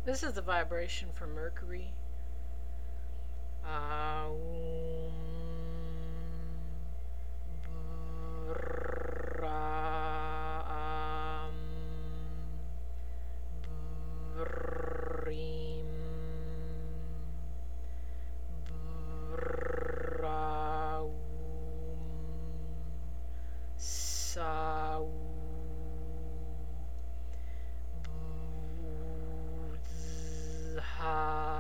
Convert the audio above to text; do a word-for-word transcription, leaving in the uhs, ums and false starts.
This is the vibration for Mercury. Aum. Bram. Brim. Braum. Sau. Buzha.